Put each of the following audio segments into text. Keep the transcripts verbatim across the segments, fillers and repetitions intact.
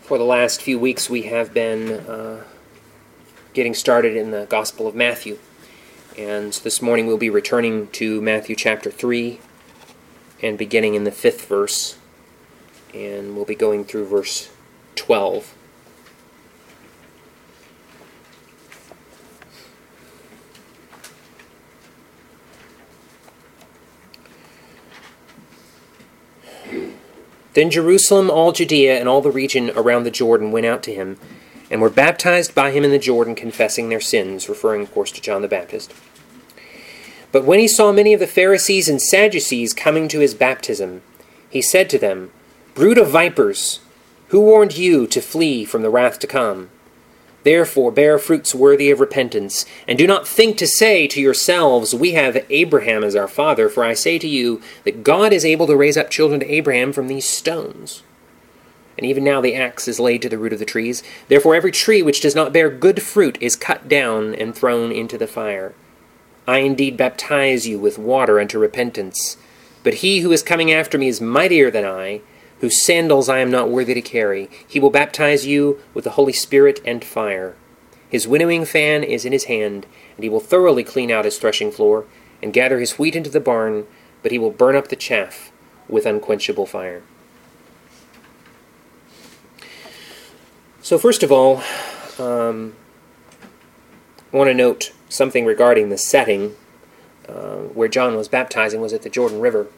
For the last few weeks we have been uh, getting started in the Gospel of Matthew. And this morning we'll be returning to Matthew chapter three and beginning in the fifth verse. And we'll be going through verse twelve. Then Jerusalem, all Judea, and all the region around the Jordan went out to him, and were baptized by him in the Jordan, confessing their sins, referring, of course, to John the Baptist. But when he saw many of the Pharisees and Sadducees coming to his baptism, he said to them, "Brood of vipers, who warned you to flee from the wrath to come? Therefore bear fruits worthy of repentance, and do not think to say to yourselves, 'We have Abraham as our father,' for I say to you that God is able to raise up children to Abraham from these stones. And even now the axe is laid to the root of the trees. Therefore every tree which does not bear good fruit is cut down and thrown into the fire. I indeed baptize you with water unto repentance, but he who is coming after me is mightier than I, whose sandals I am not worthy to carry. He will baptize you with the Holy Spirit and fire. His winnowing fan is in his hand, and he will thoroughly clean out his threshing floor, and gather his wheat into the barn, but he will burn up the chaff with unquenchable fire." So first of all, um, I want to note something regarding the setting uh, where John was baptizing was at the Jordan River.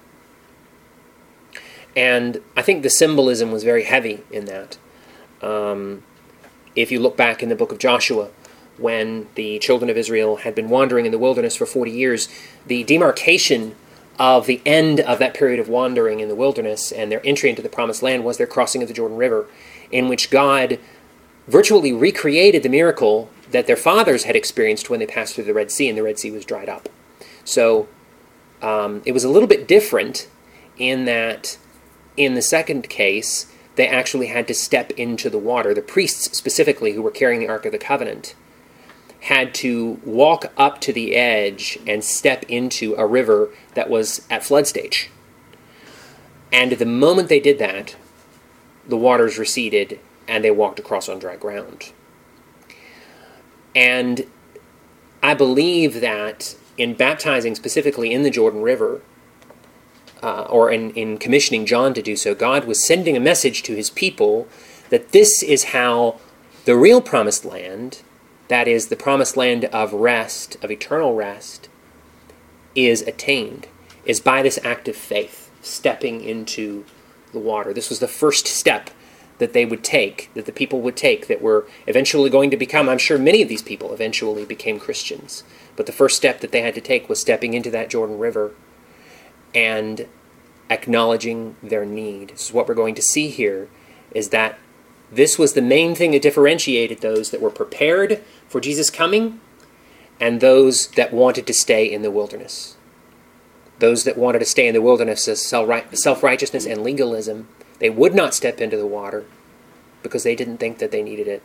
And I think the symbolism was very heavy in that. Um, if you look back in the book of Joshua, when the children of Israel had been wandering in the wilderness for forty years, the demarcation of the end of that period of wandering in the wilderness and their entry into the promised land was their crossing of the Jordan River, in which God virtually recreated the miracle that their fathers had experienced when they passed through the Red Sea, and the Red Sea was dried up. So um, it was a little bit different in that in the second case, they actually had to step into the water. The priests, specifically, who were carrying the Ark of the Covenant, had to walk up to the edge and step into a river that was at flood stage. And the moment they did that, the waters receded, and they walked across on dry ground. And I believe that in baptizing specifically in the Jordan River, Uh, or in, in commissioning John to do so, God was sending a message to his people that this is how the real promised land, that is the promised land of rest, of eternal rest, is attained, is by this act of faith, stepping into the water. This was the first step that they would take, that the people would take, that were eventually going to become, I'm sure many of these people eventually became Christians. But the first step that they had to take was stepping into that Jordan River and acknowledging their need. This is what we're going to see here, is that this was the main thing that differentiated those that were prepared for Jesus' coming and those that wanted to stay in the wilderness. Those that wanted to stay in the wilderness as self-righteousness and legalism, they would not step into the water because they didn't think that they needed it.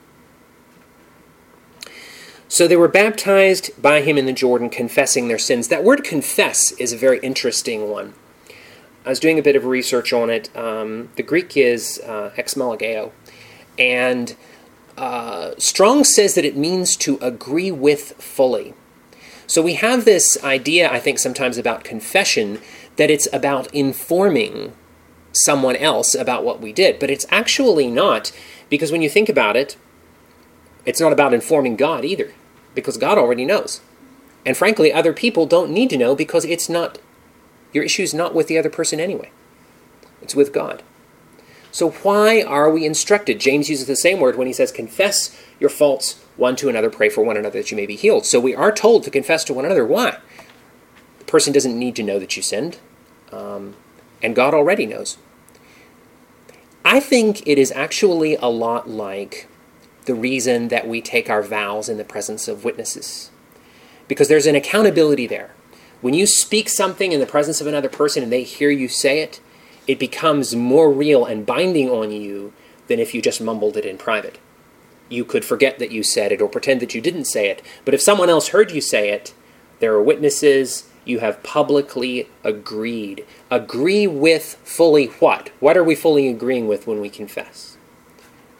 So they were baptized by him in the Jordan, confessing their sins. That word confess is a very interesting one. I was doing a bit of research on it. Um, the Greek is uh, exmalageo. And uh, Strong says that it means to agree with fully. So we have this idea, I think, sometimes about confession, that it's about informing someone else about what we did. But it's actually not, because when you think about it, it's not about informing God either, because God already knows. And frankly, other people don't need to know, because it's not, your issue is not with the other person anyway. It's with God. So why are we instructed? James uses the same word when he says, confess your faults one to another, pray for one another that you may be healed. So we are told to confess to one another. Why? The person doesn't need to know that you sinned, um, and God already knows. I think it is actually a lot like the reason that we take our vows in the presence of witnesses. Because there's an accountability there. When you speak something in the presence of another person and they hear you say it, it becomes more real and binding on you than if you just mumbled it in private. You could forget that you said it or pretend that you didn't say it. But if someone else heard you say it, there are witnesses, you have publicly agreed. Agree with fully what? What are we fully agreeing with when we confess?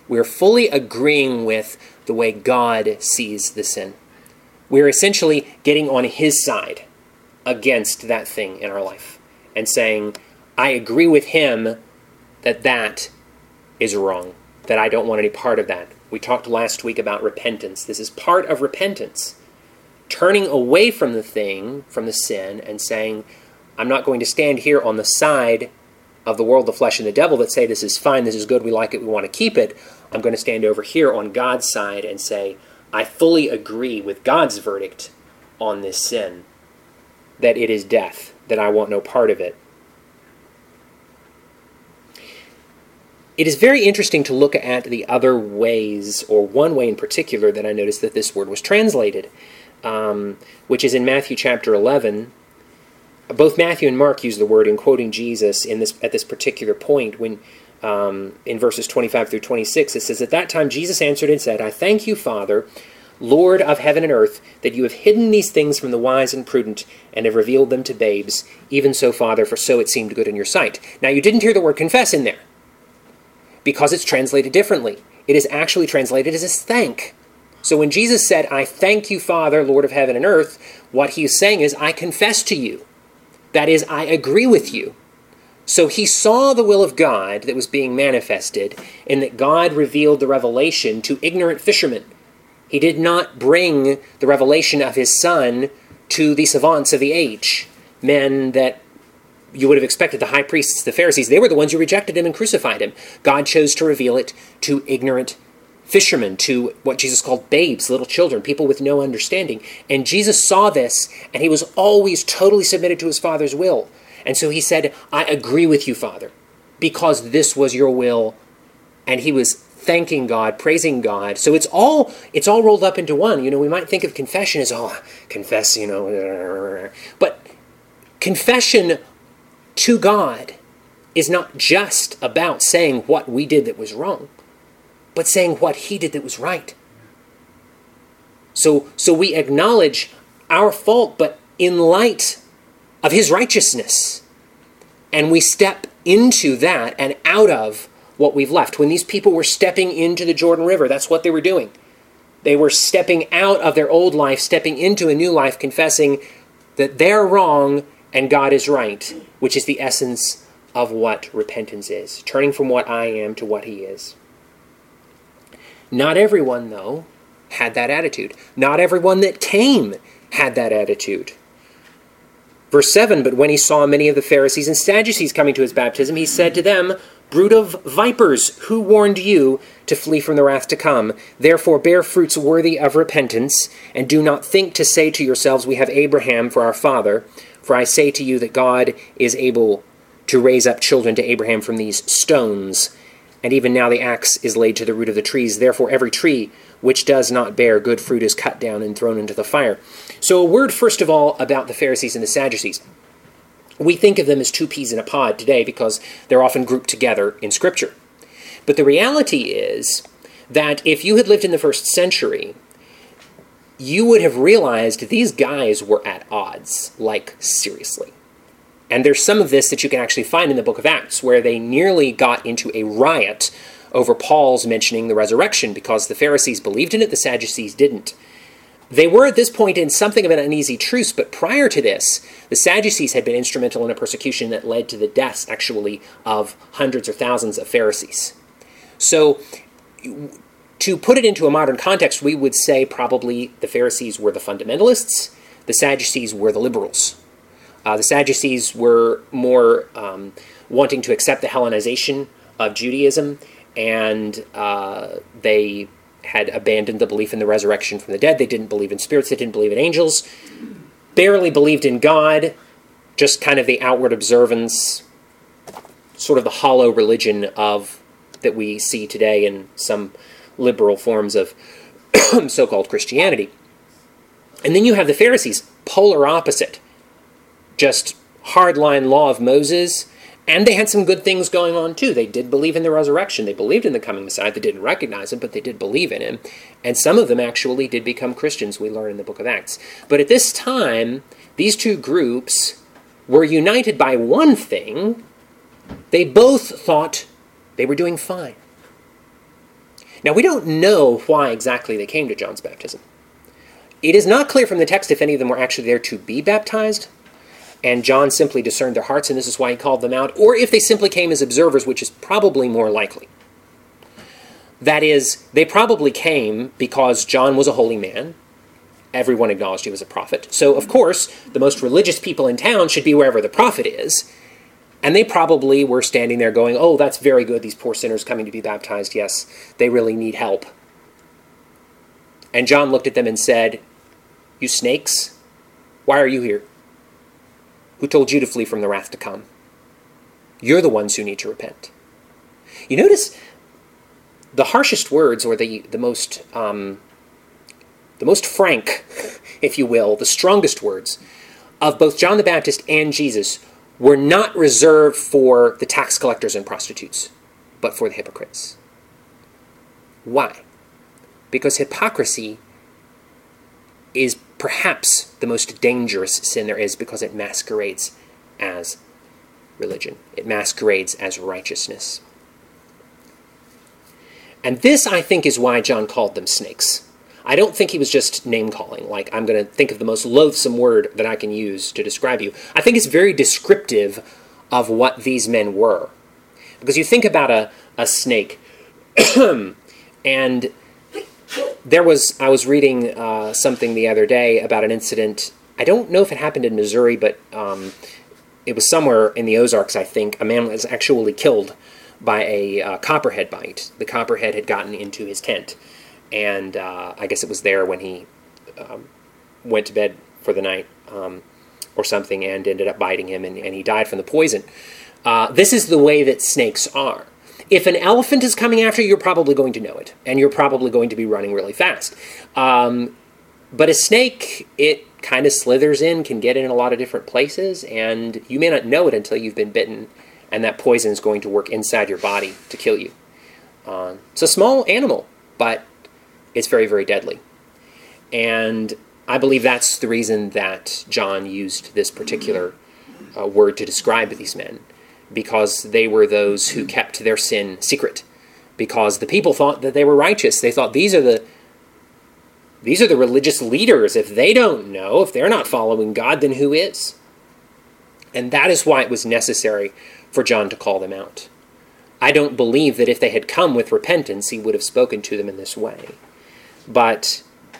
We're fully agreeing with the way God sees the sin. We're essentially getting on his side against that thing in our life and saying, I agree with him that that is wrong, that I don't want any part of that. We talked last week about repentance. This is part of repentance. Turning away from the thing, from the sin, and saying, I'm not going to stand here on the side of the world, the flesh, and the devil that say this is fine, this is good, we like it, we want to keep it. I'm going to stand over here on God's side and say, I fully agree with God's verdict on this sin, that it is death, that I want no part of it. It is very interesting to look at the other ways, or one way in particular that I noticed that this word was translated, um, which is in Matthew chapter eleven. Both Matthew and Mark use the word in quoting Jesus in this at this particular point when um, in verses twenty-five through twenty-six. It says, At that time Jesus answered and said, I thank you, Father, Lord of heaven and earth, that you have hidden these things from the wise and prudent and have revealed them to babes. Even so, Father, for so it seemed good in your sight. Now, you didn't hear the word confess in there because it's translated differently. It is actually translated as a thank. So when Jesus said, I thank you, Father, Lord of heaven and earth, what he is saying is, I confess to you. That is, I agree with you. So he saw the will of God that was being manifested in that God revealed the revelation to ignorant fishermen. He did not bring the revelation of his Son to the savants of the age, men that you would have expected, the high priests, the Pharisees. They were the ones who rejected him and crucified him. God chose to reveal it to ignorant fishermen, to what Jesus called babes, little children, people with no understanding. And Jesus saw this, and he was always totally submitted to his Father's will. And so he said, I agree with you, Father, because this was your will. And he was thanking God, praising God. So it's all it's all rolled up into one. You know, we might think of confession as, oh, confess, you know. But confession to God is not just about saying what we did that was wrong, but saying what he did that was right. So, so we acknowledge our fault, but in light of his righteousness. And we step into that and out of what we've left. When these people were stepping into the Jordan River, that's what they were doing. They were stepping out of their old life, stepping into a new life, confessing that they're wrong and God is right, which is the essence of what repentance is. Turning from what I am to what he is. Not everyone, though, had that attitude. Not everyone that came had that attitude. Verse seven, but when he saw many of the Pharisees and Sadducees coming to his baptism, he said to them, Brood of vipers, who warned you to flee from the wrath to come? Therefore bear fruits worthy of repentance, and do not think to say to yourselves, we have Abraham for our father. For I say to you that God is able to raise up children to Abraham from these stones. And even now the axe is laid to the root of the trees. Therefore every tree which does not bear good fruit is cut down and thrown into the fire. So a word, first of all, about the Pharisees and the Sadducees. We think of them as two peas in a pod today because they're often grouped together in Scripture. But the reality is that if you had lived in the first century, you would have realized these guys were at odds, like seriously. And there's some of this that you can actually find in the book of Acts, where they nearly got into a riot over Paul's mentioning the resurrection, because the Pharisees believed in it, the Sadducees didn't. They were at this point in something of an uneasy truce, but prior to this, the Sadducees had been instrumental in a persecution that led to the deaths, actually, of hundreds or thousands of Pharisees. So, to put it into a modern context, we would say probably the Pharisees were the fundamentalists, the Sadducees were the liberals. Uh, the Sadducees were more um, wanting to accept the Hellenization of Judaism, and uh, they had abandoned the belief in the resurrection from the dead. They didn't believe in spirits. They didn't believe in angels. Barely believed in God, just kind of the outward observance, sort of the hollow religion of that we see today in some liberal forms of so-called Christianity. And then you have the Pharisees, polar opposite. Just hardline law of Moses, and they had some good things going on too. They did believe in the resurrection. They believed in the coming Messiah. They didn't recognize him, but they did believe in him. And some of them actually did become Christians, we learn in the book of Acts. But at this time, these two groups were united by one thing. They both thought they were doing fine. Now, we don't know why exactly they came to John's baptism. It is not clear from the text if any of them were actually there to be baptized, and John simply discerned their hearts, and this is why he called them out, or if they simply came as observers, which is probably more likely. That is, they probably came because John was a holy man. Everyone acknowledged he was a prophet. So, of course, the most religious people in town should be wherever the prophet is. And they probably were standing there going, oh, that's very good, these poor sinners coming to be baptized. Yes, they really need help. And John looked at them and said, you snakes, why are you here? Who told you to flee from the wrath to come? You're the ones who need to repent. You notice the harshest words, or the, the most um, the most frank, if you will, the strongest words of both John the Baptist and Jesus were not reserved for the tax collectors and prostitutes, but for the hypocrites. Why? Because hypocrisy is perhaps the most dangerous sin there is, because it masquerades as religion. It masquerades as righteousness. And this, I think, is why John called them snakes. I don't think he was just name-calling, like, I'm going to think of the most loathsome word that I can use to describe you. I think it's very descriptive of what these men were. Because you think about a, a snake, and there was, I was reading uh, something the other day about an incident. I don't know if it happened in Missouri, but um, it was somewhere in the Ozarks, I think. A man was actually killed by a uh, copperhead bite. The copperhead had gotten into his tent, and uh, I guess it was there when he um, went to bed for the night um, or something, and ended up biting him, and, and he died from the poison. Uh, this is the way that snakes are. If an elephant is coming after you, you're probably going to know it, and you're probably going to be running really fast. Um, but a snake, it kind of slithers in, can get in a lot of different places, and you may not know it until you've been bitten, and that poison is going to work inside your body to kill you. Uh, it's a small animal, but it's very, very deadly. And I believe that's the reason that John used this particular uh, word to describe these men, because they were those who kept their sin secret, because the people thought that they were righteous. They thought, these are the these are the religious leaders. If they don't know, if they're not following God, then who is? And that is why it was necessary for John to call them out. I don't believe that if they had come with repentance, he would have spoken to them in this way. But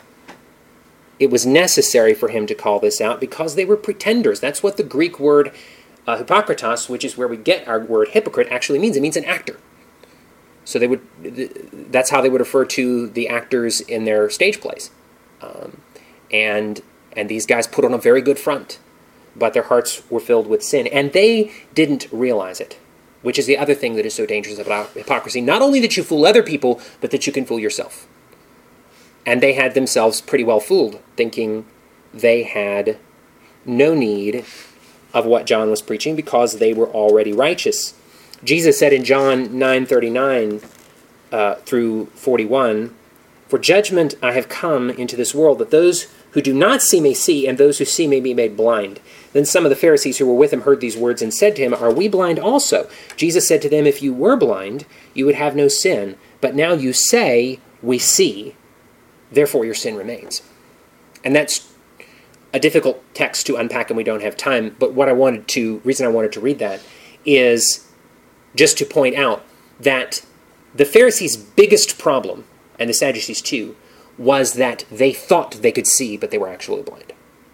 it was necessary for him to call this out because they were pretenders. That's what the Greek word uh, hypokritos, which is where we get our word hypocrite, actually means. It means an actor. So they would. That's how they would refer to the actors in their stage plays. Um, and and these guys put on a very good front, but their hearts were filled with sin, and they didn't realize it, which is the other thing that is so dangerous about hypocrisy. Not only that you fool other people, but that you can fool yourself. And they had themselves pretty well fooled, thinking they had no need of what John was preaching because they were already righteous. Jesus said in John nine thirty-nine uh, through forty-one, "For judgment I have come into this world, that those who do not see may see, and those who see may be made blind." Then some of the Pharisees who were with him heard these words and said to him, "Are we blind also?" Jesus said to them, "If you were blind, you would have no sin. But now you say, 'We see,' therefore your sin remains." And that's a difficult text to unpack, and we don't have time. But what I wanted to, reason I wanted to read that is just to point out that the Pharisees' biggest problem, and the Sadducees too, was that they thought they could see, but they were actually blind.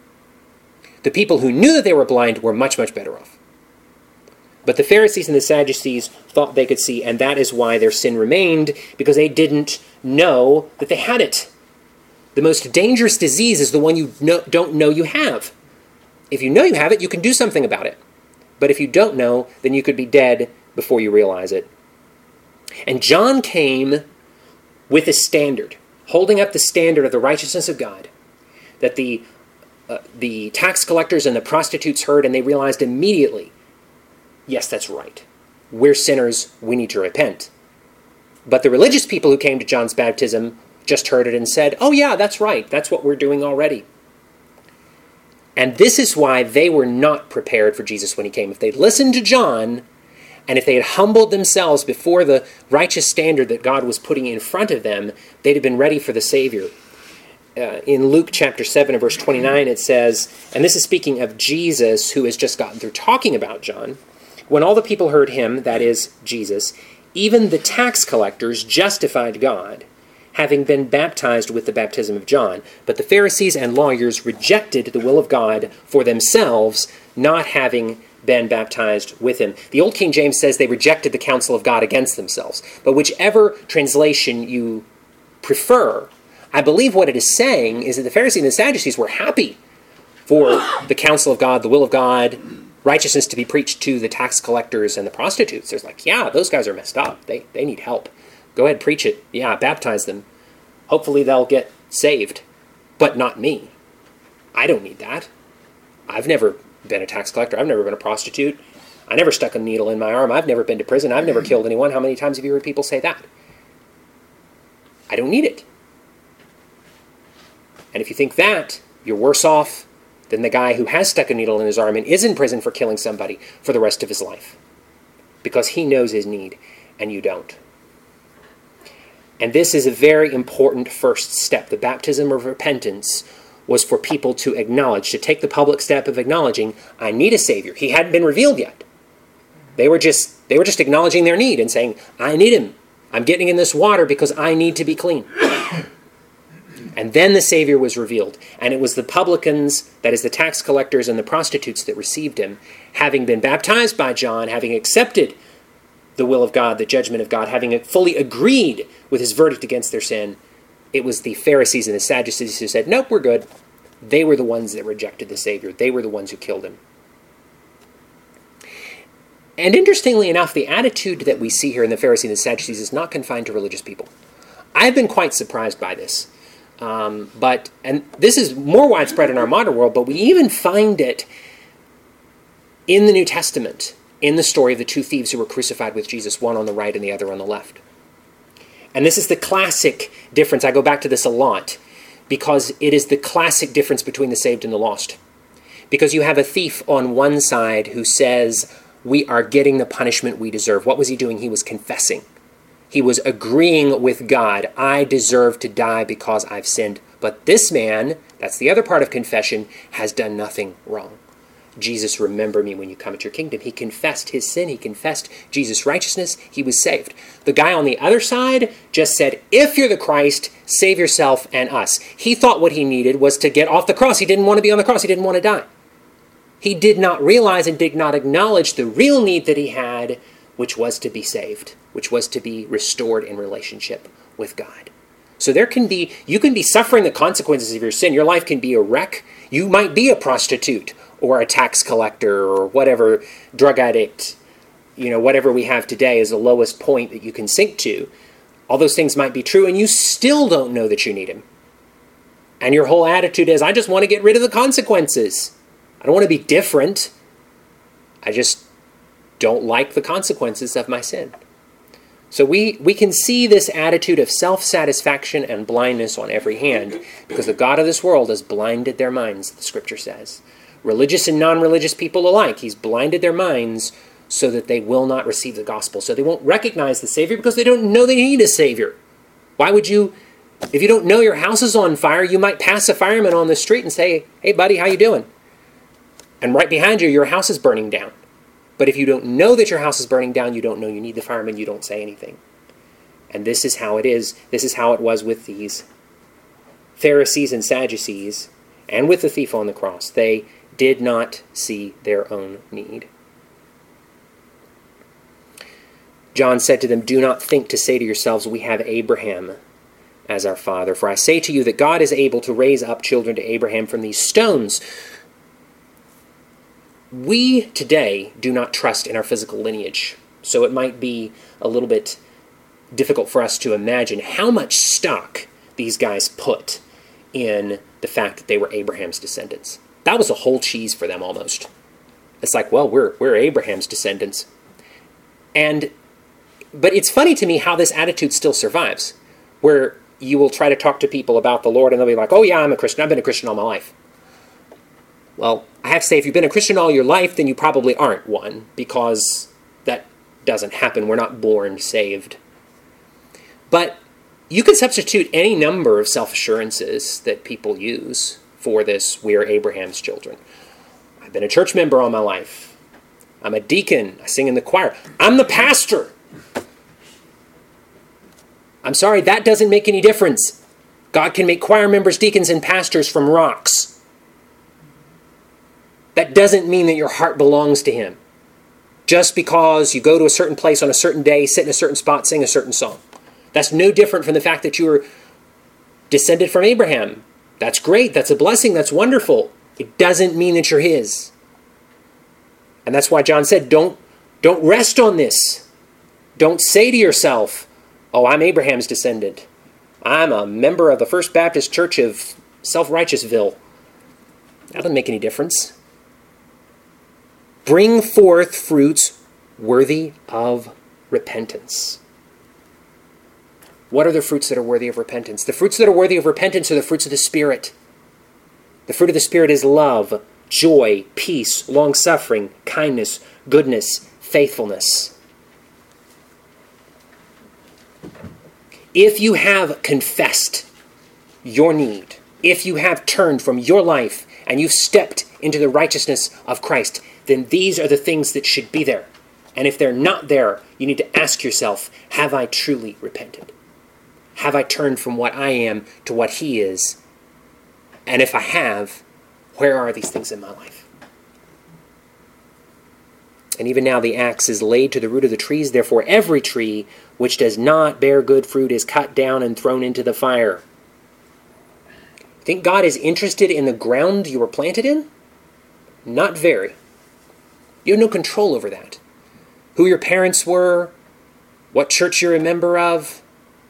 The people who knew that they were blind were much, much better off. But the Pharisees and the Sadducees thought they could see, and that is why their sin remained, because they didn't know that they had it. The most dangerous disease is the one you know, don't know you have. If you know you have it, you can do something about it. But if you don't know, then you could be dead before you realize it. And John came with a standard, holding up the standard of the righteousness of God, that the uh, the tax collectors and the prostitutes heard, and they realized immediately, yes, that's right. We're sinners. We need to repent. But the religious people who came to John's baptism just heard it and said, oh yeah, that's right. That's what we're doing already. And this is why they were not prepared for Jesus when he came. If they'd listened to John, And if they had humbled themselves before the righteous standard that God was putting in front of them, they'd have been ready for the Savior. Uh, in Luke chapter seven and verse twenty-nine, it says, and this is speaking of Jesus, who has just gotten through talking about John, when all the people heard him, that is, Jesus, even the tax collectors justified God, having been baptized with the baptism of John. But the Pharisees and lawyers rejected the will of God for themselves, not having been baptized with him. The Old King James says they rejected the counsel of God against themselves. But whichever translation you prefer, I believe what it is saying is that the Pharisees and the Sadducees were happy for the counsel of God, the will of God, righteousness to be preached to the tax collectors and the prostitutes. There's like, yeah, those guys are messed up. They, they need help. Go ahead, preach it. Yeah, baptize them. Hopefully they'll get saved. But not me. I don't need that. I've never been a tax collector. I've never been a prostitute. I never stuck a needle in my arm. I've never been to prison. I've never killed anyone. How many times have you heard people say that? I don't need it. And if you think that, you're worse off than the guy who has stuck a needle in his arm and is in prison for killing somebody for the rest of his life. Because he knows his need, and you don't. And this is a very important first step. The baptism of repentance was for people to acknowledge, to take the public step of acknowledging, I need a Savior. He hadn't been revealed yet. They were just, they were just acknowledging their need and saying, I need him. I'm getting in this water because I need to be clean. And then the Savior was revealed. And it was the publicans, that is the tax collectors and the prostitutes, that received him, having been baptized by John, having accepted the will of God, the judgment of God, having fully agreed with his verdict against their sin. It was the Pharisees and the Sadducees who said, nope, we're good. They were the ones that rejected the Savior. They were the ones who killed him. And interestingly enough, the attitude that we see here in the Pharisees and the Sadducees is not confined to religious people. I've been quite surprised by this. Um, but, and this is more widespread in our modern world, but we even find it in the New Testament, in the story of the two thieves who were crucified with Jesus, one on the right and the other on the left. And this is the classic difference. I go back to this a lot, because it is the classic difference between the saved and the lost. Because you have a thief on one side who says, we are getting the punishment we deserve. What was he doing? He was confessing. He was agreeing with God. I deserve to die because I've sinned. But this man, that's the other part of confession, has done nothing wrong. Jesus, remember me when you come at your kingdom. He confessed his sin. He confessed Jesus' righteousness. He was saved. The guy on the other side just said, if you're the Christ, save yourself and us. He thought what he needed was to get off the cross. He didn't want to be on the cross. He didn't want to die. He did not realize and did not acknowledge the real need that he had, which was to be saved, which was to be restored in relationship with God. So there can be, you can be suffering the consequences of your sin. Your life can be a wreck. You might be a prostitute or a tax collector or whatever, drug addict, you know, whatever we have today is the lowest point that you can sink to. All those things might be true, and you still don't know that you need him. And your whole attitude is, I just want to get rid of the consequences. I don't want to be different. I just don't like the consequences of my sin. So we, we can see this attitude of self-satisfaction and blindness on every hand, because the God of this world has blinded their minds, the Scripture says. Religious and non-religious people alike, he's blinded their minds so that they will not receive the gospel, so they won't recognize the Savior because they don't know they need a Savior. Why would you, if you don't know your house is on fire, you might pass a fireman on the street and say, hey buddy, how you doing? And right behind you, your house is burning down. But if you don't know that your house is burning down, you don't know you need the fireman, you don't say anything. And this is how it is. This is how it was with these Pharisees and Sadducees, and with the thief on the cross. They did not see their own need. John said to them, do not think to say to yourselves, we have Abraham as our father. For I say to you that God is able to raise up children to Abraham from these stones. We today do not trust in our physical lineage, so it might be a little bit difficult for us to imagine how much stock these guys put in the fact that they were Abraham's descendants. That was a whole cheese for them almost. It's like, well, we're we're Abraham's descendants. And but it's funny to me how this attitude still survives, where you will try to talk to people about the Lord and they'll be like, oh yeah, I'm a Christian. I've been a Christian all my life. Well, I have to say, if you've been a Christian all your life, then you probably aren't one, because that doesn't happen. We're not born saved. But you can substitute any number of self-assurances that people use for this, we are Abraham's children. I've been a church member all my life. I'm a deacon. I sing in the choir. I'm the pastor. I'm sorry, that doesn't make any difference. God can make choir members, deacons, and pastors from rocks. That doesn't mean that your heart belongs to him. Just because you go to a certain place on a certain day, sit in a certain spot, sing a certain song. That's no different from the fact that you are descended from Abraham. That's great. That's a blessing. That's wonderful. It doesn't mean that you're his. And that's why John said, don't, don't rest on this. Don't say to yourself, oh, I'm Abraham's descendant. I'm a member of the First Baptist Church of Self-Righteousville. That doesn't make any difference. Bring forth fruits worthy of repentance. What are the fruits that are worthy of repentance? The fruits that are worthy of repentance are the fruits of the Spirit. The fruit of the Spirit is love, joy, peace, long-suffering, kindness, goodness, faithfulness. If you have confessed your need, if you have turned from your life and you've stepped into the righteousness of Christ, then these are the things that should be there. And if they're not there, you need to ask yourself, have I truly repented? Have I turned from what I am to what he is? And if I have, where are these things in my life? And even now the axe is laid to the root of the trees. Therefore every tree which does not bear good fruit is cut down and thrown into the fire. Think God is interested in the ground you were planted in? Not very. You have no control over that. Who your parents were, what church you're a member of,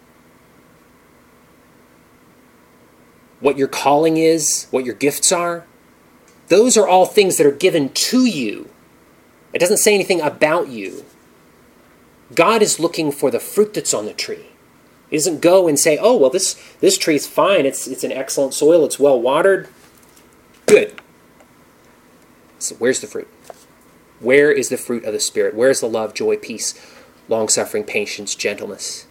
what your calling is, what your gifts are. Those are all things that are given to you. It doesn't say anything about you. God is looking for the fruit that's on the tree. He doesn't go and say, oh, well, this, this tree is fine. It's, it's in excellent soil. It's well watered. Good. So where's the fruit? Where is the fruit of the Spirit? Where is the love, joy, peace, long-suffering, patience, gentleness?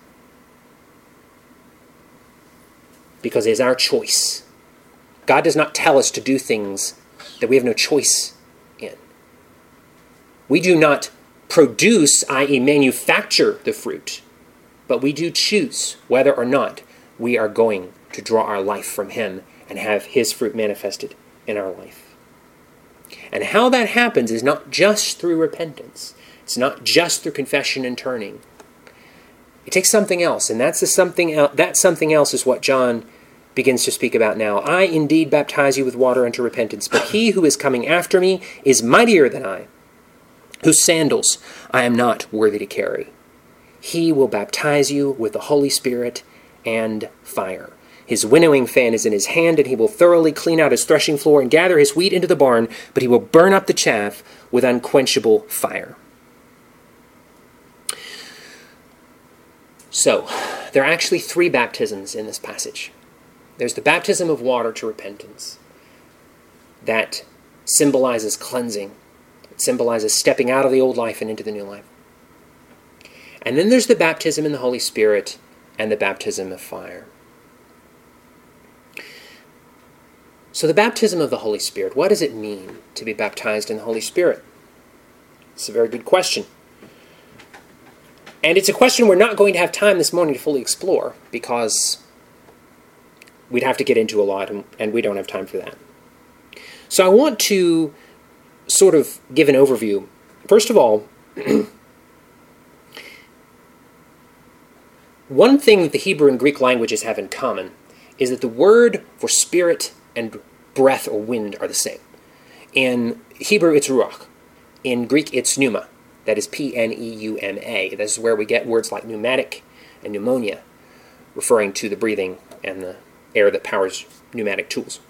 Because it is our choice. God does not tell us to do things that we have no choice in. We do not produce, that is manufacture the fruit, but we do choose whether or not we are going to draw our life from him and have his fruit manifested in our life. And how that happens is not just through repentance. It's not just through confession and turning. It takes something else, and that's the something el- that something else is what John begins to speak about now. I indeed baptize you with water unto repentance, but he who is coming after me is mightier than I, whose sandals I am not worthy to carry. He will baptize you with the Holy Spirit and fire. His winnowing fan is in his hand, and he will thoroughly clean out his threshing floor and gather his wheat into the barn, but he will burn up the chaff with unquenchable fire. So, there are actually three baptisms in this passage. There's the baptism of water to repentance. That symbolizes cleansing. It symbolizes stepping out of the old life and into the new life. And then there's the baptism in the Holy Spirit and the baptism of fire. So the baptism of the Holy Spirit, what does it mean to be baptized in the Holy Spirit? It's a very good question. And it's a question we're not going to have time this morning to fully explore, because we'd have to get into a lot, and, and we don't have time for that. So I want to sort of give an overview. First of all, one thing that the Hebrew and Greek languages have in common is that the word for spirit and breath or wind are the same. In Hebrew, it's ruach. In Greek, it's pneuma. That is P N E U M A. This is where we get words like pneumatic and pneumonia, referring to the breathing and the air that powers pneumatic tools.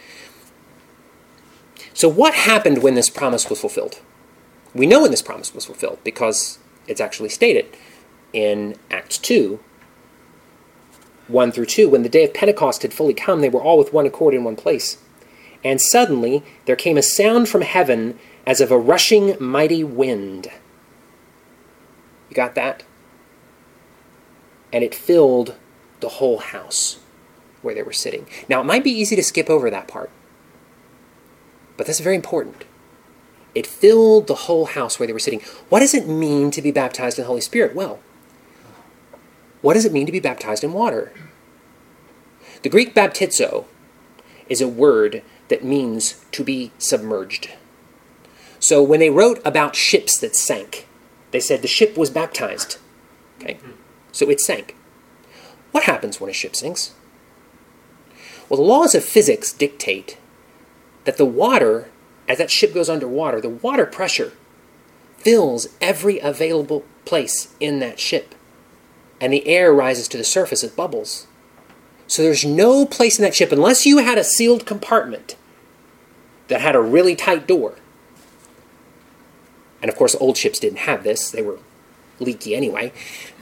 So what happened when this promise was fulfilled? We know when this promise was fulfilled because it's actually stated in Acts two, one through two. When the day of Pentecost had fully come, they were all with one accord in one place. And suddenly there came a sound from heaven as of a rushing mighty wind. You got that? And it filled the whole house where they were sitting. Now, it might be easy to skip over that part, but that's very important. It filled the whole house where they were sitting. What does it mean to be baptized in the Holy Spirit? Well, what does it mean to be baptized in water? The Greek baptizo is a word that means to be submerged. So when they wrote about ships that sank, they said the ship was baptized. Okay, so it sank. What happens when a ship sinks? Well, the laws of physics dictate that the water, as that ship goes underwater, the water pressure fills every available place in that ship, and the air rises to the surface as bubbles. So there's no place in that ship, unless you had a sealed compartment that had a really tight door. And of course, old ships didn't have this. They were leaky anyway.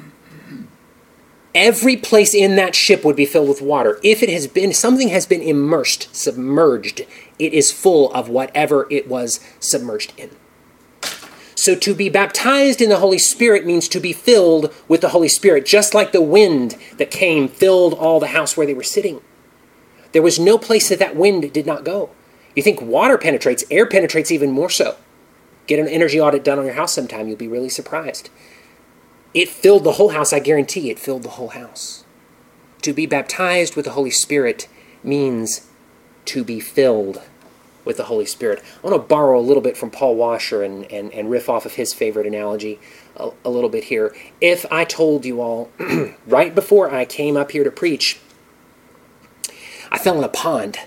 Every place in that ship would be filled with water. If it has been, something has been immersed, submerged, it is full of whatever it was submerged in. So to be baptized in the Holy Spirit means to be filled with the Holy Spirit, just like the wind that came filled all the house where they were sitting. There was no place that that wind did not go. You think water penetrates, air penetrates even more so. Get an energy audit done on your house sometime, you'll be really surprised. It filled the whole house, I guarantee it filled the whole house. To be baptized with the Holy Spirit means to be filled with the Holy Spirit. I want to borrow a little bit from Paul Washer and, and, and riff off of his favorite analogy a, a little bit here. If I told you all, right before I came up here to preach, I fell in a pond,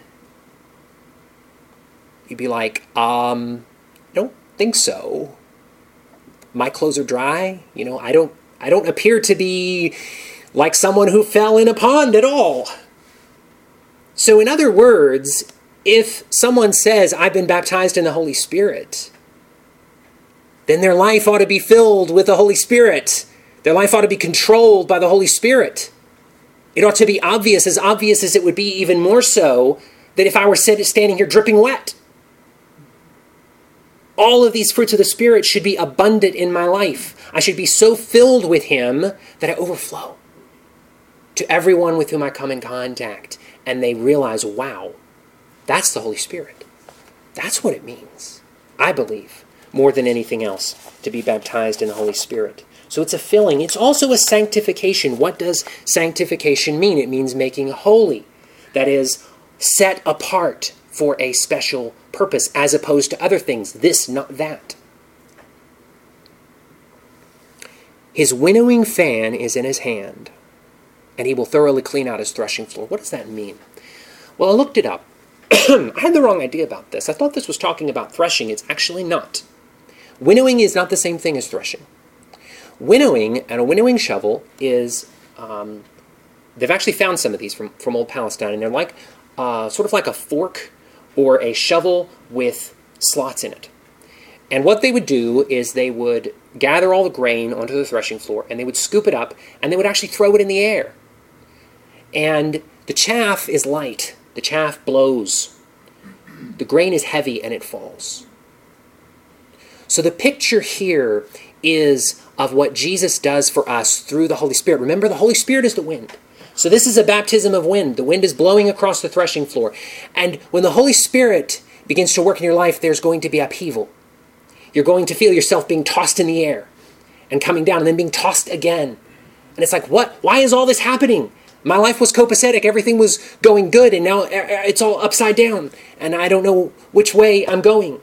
you'd be like, um, I don't think so. My clothes are dry. You know, I don't, I don't appear to be like someone who fell in a pond at all. So in other words, if someone says, I've been baptized in the Holy Spirit, then their life ought to be filled with the Holy Spirit. Their life ought to be controlled by the Holy Spirit. It ought to be obvious, as obvious as it would be even more so, that if I were standing here dripping wet. All of these fruits of the Spirit should be abundant in my life. I should be so filled with Him that I overflow to everyone with whom I come in contact. And they realize, wow, that's the Holy Spirit. That's what it means, I believe, more than anything else, to be baptized in the Holy Spirit. So it's a filling. It's also a sanctification. What does sanctification mean? It means making holy. That is, set apart for a special purpose, as opposed to other things. This, not that. His winnowing fan is in his hand, and he will thoroughly clean out his threshing floor. What does that mean? Well, I looked it up. I had the wrong idea about this. I thought this was talking about threshing. It's actually not. Winnowing is not the same thing as threshing. Winnowing and a winnowing shovel is, um, they've actually found some of these from, from old Palestine, and they're like, uh, sort of like a fork or a shovel with slots in it. And what they would do is they would gather all the grain onto the threshing floor, and they would scoop it up, and they would actually throw it in the air. And the chaff is light. The chaff blows. The grain is heavy, and it falls. So the picture here is of what Jesus does for us through the Holy Spirit. Remember, the Holy Spirit is the wind. So this is a baptism of wind. The wind is blowing across the threshing floor. And when the Holy Spirit begins to work in your life, there's going to be upheaval. You're going to feel yourself being tossed in the air and coming down and then being tossed again. And it's like, what? Why is all this happening? My life was copacetic. Everything was going good, and now it's all upside down, and I don't know which way I'm going.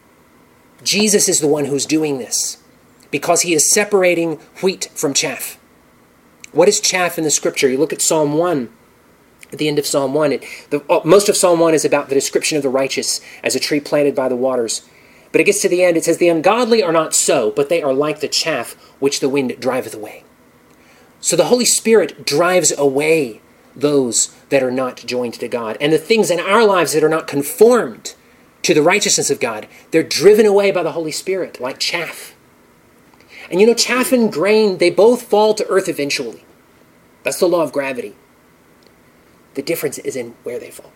Jesus is the one who's doing this because he is separating wheat from chaff. What is chaff in the Scripture? You look at Psalm one. At the end of Psalm one, it, the, oh, most of Psalm one is about the description of the righteous as a tree planted by the waters. But it gets to the end, it says, the ungodly are not so, but they are like the chaff which the wind driveth away. So the Holy Spirit drives away those that are not joined to God. And the things in our lives that are not conformed to the righteousness of God, they're driven away by the Holy Spirit, like chaff. And you know, chaff and grain, they both fall to earth eventually. That's the law of gravity. The difference is in where they fall.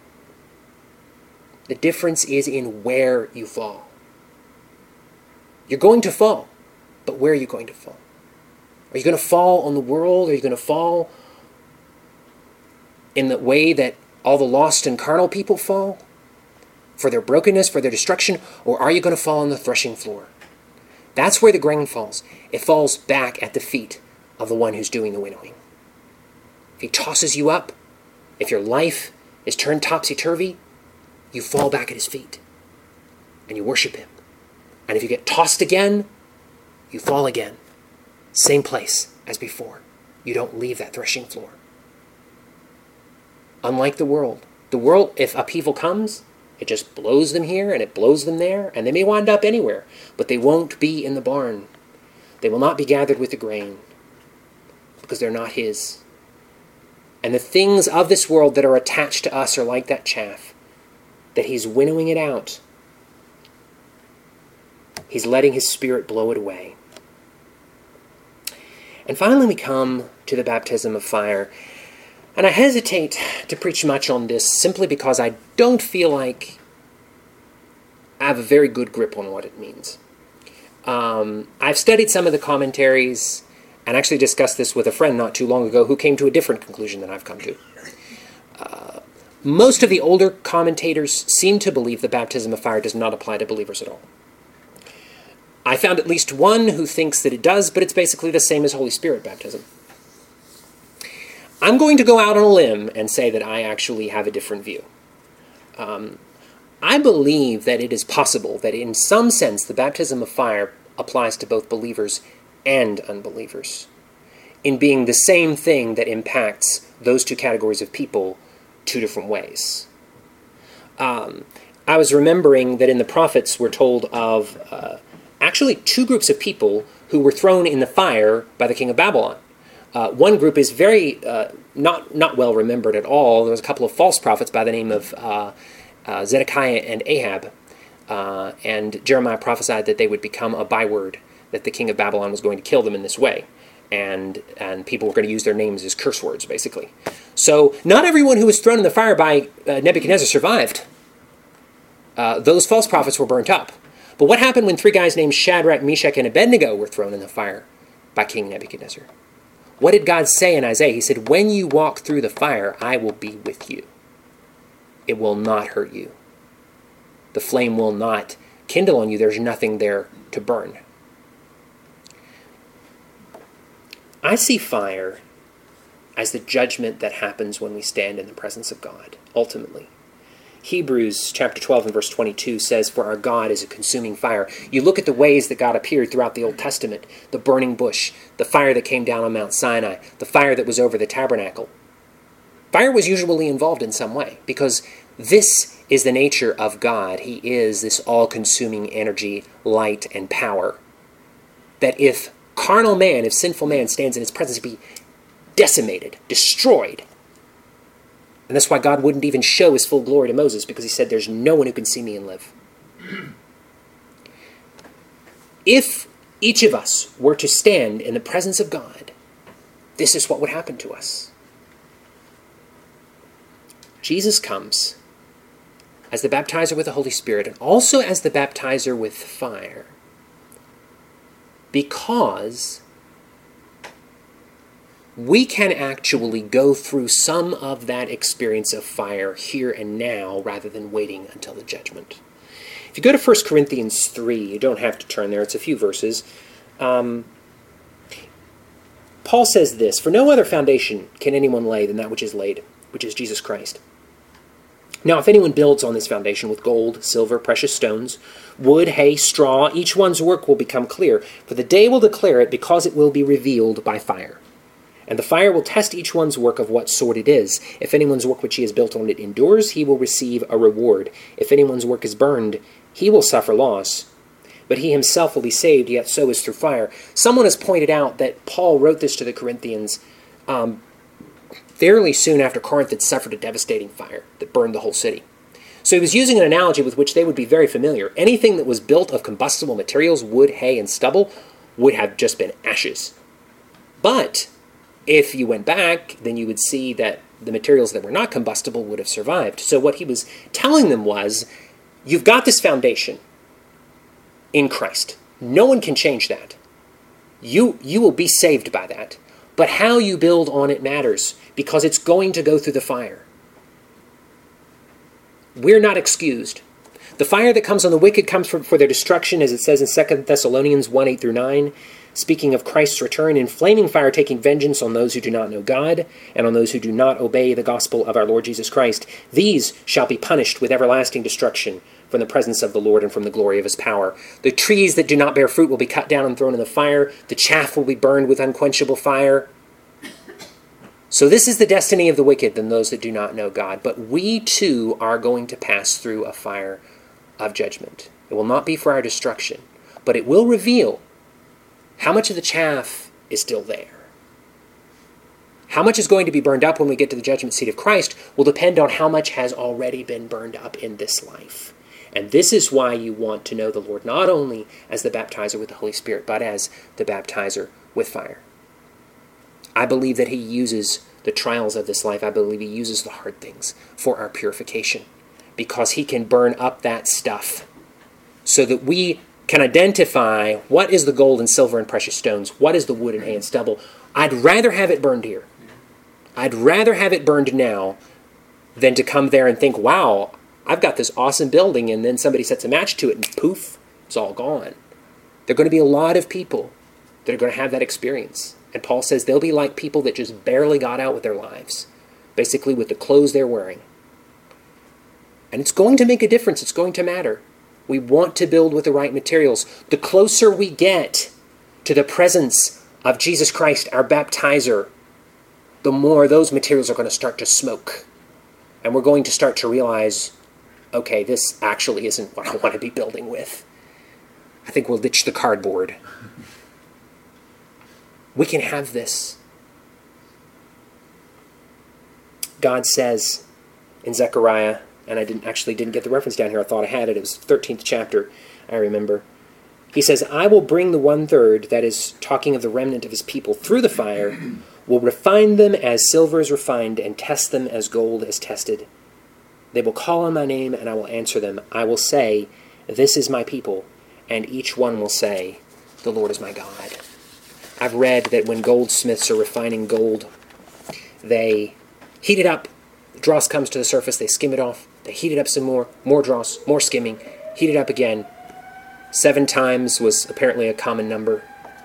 The difference is in where you fall. You're going to fall, but where are you going to fall? Are you going to fall on the world? Are you going to fall in the way that all the lost and carnal people fall? For their brokenness, for their destruction? Or are you going to fall on the threshing floor? That's where the grain falls. It falls back at the feet of the one who's doing the winnowing. If he tosses you up, if your life is turned topsy-turvy, you fall back at his feet and you worship him. And if you get tossed again, you fall again. Same place as before. You don't leave that threshing floor. Unlike the world. The world, if upheaval comes, it just blows them here and it blows them there, and they may wind up anywhere, but they won't be in the barn. They will not be gathered with the grain because they're not his. And the things of this world that are attached to us are like that chaff, that he's winnowing it out. He's letting his Spirit blow it away. And finally we come to the baptism of fire. And I hesitate to preach much on this simply because I don't feel like I have a very good grip on what it means. Um, I've studied some of the commentaries and actually discussed this with a friend not too long ago who came to a different conclusion than I've come to. Uh, most of the older commentators seem to believe the baptism of fire does not apply to believers at all. I found at least one who thinks that it does, but it's basically the same as Holy Spirit baptism. I'm going to go out on a limb and say that I actually have a different view. Um, I believe that it is possible that in some sense the baptism of fire applies to both believers and unbelievers, in being the same thing that impacts those two categories of people two different ways. Um, I was remembering that in the prophets we're told of uh, actually two groups of people who were thrown in the fire by the king of Babylon. Uh, one group is very uh, not not well remembered at all. There was a couple of false prophets by the name of uh, uh, Zedekiah and Ahab, uh, and Jeremiah prophesied that they would become a byword, that the king of Babylon was going to kill them in this way, and and people were going to use their names as curse words, basically. So not everyone who was thrown in the fire by uh, Nebuchadnezzar survived. Uh, those false prophets were burnt up. But what happened when three guys named Shadrach, Meshach, and Abednego were thrown in the fire by King Nebuchadnezzar? What did God say in Isaiah? He said, when you walk through the fire, I will be with you. It will not hurt you. The flame will not kindle on you. There's nothing there to burn. I see fire as the judgment that happens when we stand in the presence of God, ultimately. Hebrews chapter twelve and verse twenty-two says, for our God is a consuming fire. You look at the ways that God appeared throughout the Old Testament, the burning bush, the fire that came down on Mount Sinai, the fire that was over the tabernacle. Fire was usually involved in some way, because this is the nature of God. He is this all-consuming energy, light, and power. That if carnal man, if sinful man stands in his presence, he'd be decimated, destroyed. And that's why God wouldn't even show his full glory to Moses, because he said, there's no one who can see me and live. If each of us were to stand in the presence of God, this is what would happen to us. Jesus comes as the baptizer with the Holy Spirit and also as the baptizer with fire, because we can actually go through some of that experience of fire here and now rather than waiting until the judgment. If you go to First Corinthians three, you don't have to turn there, it's a few verses. Um, Paul says this, for no other foundation can anyone lay than that which is laid, which is Jesus Christ. Now, if anyone builds on this foundation with gold, silver, precious stones, wood, hay, straw, each one's work will become clear, for the day will declare it, because it will be revealed by fire. And the fire will test each one's work of what sort it is. If anyone's work which he has built on it endures, he will receive a reward. If anyone's work is burned, he will suffer loss. But he himself will be saved, yet so is through fire. Someone has pointed out that Paul wrote this to the Corinthians um, fairly soon after Corinth had suffered a devastating fire that burned the whole city. So he was using an analogy with which they would be very familiar. Anything that was built of combustible materials, wood, hay, and stubble, would have just been ashes. But if you went back, then you would see that the materials that were not combustible would have survived. So what he was telling them was, you've got this foundation in Christ. No one can change that. You, you will be saved by that. But how you build on it matters, because it's going to go through the fire. We're not excused. The fire that comes on the wicked comes for, for their destruction, as it says in Second Thessalonians one, eight through nine. Speaking of Christ's return, in flaming fire taking vengeance on those who do not know God, and on those who do not obey the gospel of our Lord Jesus Christ. These shall be punished with everlasting destruction from the presence of the Lord and from the glory of his power. The trees that do not bear fruit will be cut down and thrown in the fire. The chaff will be burned with unquenchable fire. So this is the destiny of the wicked than those that do not know God. But we too are going to pass through a fire of judgment. It will not be for our destruction, but it will reveal how much of the chaff is still there. How much is going to be burned up when we get to the judgment seat of Christ will depend on how much has already been burned up in this life. And this is why you want to know the Lord not only as the baptizer with the Holy Spirit, but as the baptizer with fire. I believe that he uses the trials of this life. I believe he uses the hard things for our purification, because he can burn up that stuff so that we can identify what is the gold and silver and precious stones, what is the wood and hay and stubble. I'd rather have it burned here. I'd rather have it burned now than to come there and think, wow, I've got this awesome building, and then somebody sets a match to it and poof, it's all gone. There are going to be a lot of people that are going to have that experience. And Paul says they'll be like people that just barely got out with their lives, basically with the clothes they're wearing. And it's going to make a difference. It's going to matter. We want to build with the right materials. The closer we get to the presence of Jesus Christ, our baptizer, the more those materials are going to start to smoke. And we're going to start to realize, okay, this actually isn't what I want to be building with. I think we'll ditch the cardboard. We can have this. God says in Zechariah, and I didn't actually didn't get the reference down here. I thought I had it. It was the thirteenth chapter, I remember. He says, I will bring the one-third, that is talking of the remnant of his people, through the fire, will refine them as silver is refined, and test them as gold is tested. They will call on my name, and I will answer them. I will say, this is my people, and each one will say, the Lord is my God. I've read that when goldsmiths are refining gold, they heat it up. Dross comes to the surface, they skim it off. They heat it up some more, more dross, more skimming, heat it up again. Seven times was apparently a common number.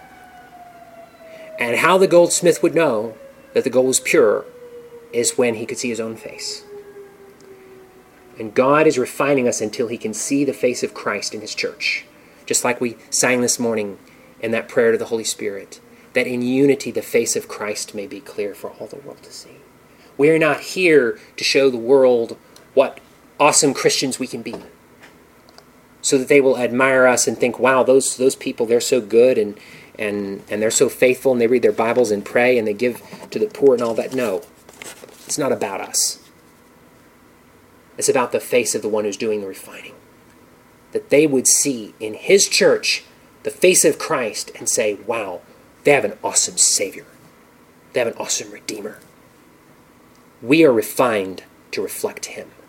And how the goldsmith would know that the gold was pure is when he could see his own face. And God is refining us until he can see the face of Christ in his church. Just like we sang this morning in that prayer to the Holy Spirit, that in unity the face of Christ may be clear for all the world to see. We are not here to show the world what awesome Christians we can be, so that they will admire us and think, wow, those those people, they're so good and and and they're so faithful, and they read their Bibles and pray and they give to the poor and all that. No, it's not about us. It's about the face of the one who's doing the refining. That they would see in his church the face of Christ and say, wow, they have an awesome Savior. They have an awesome Redeemer. We are refined to reflect him.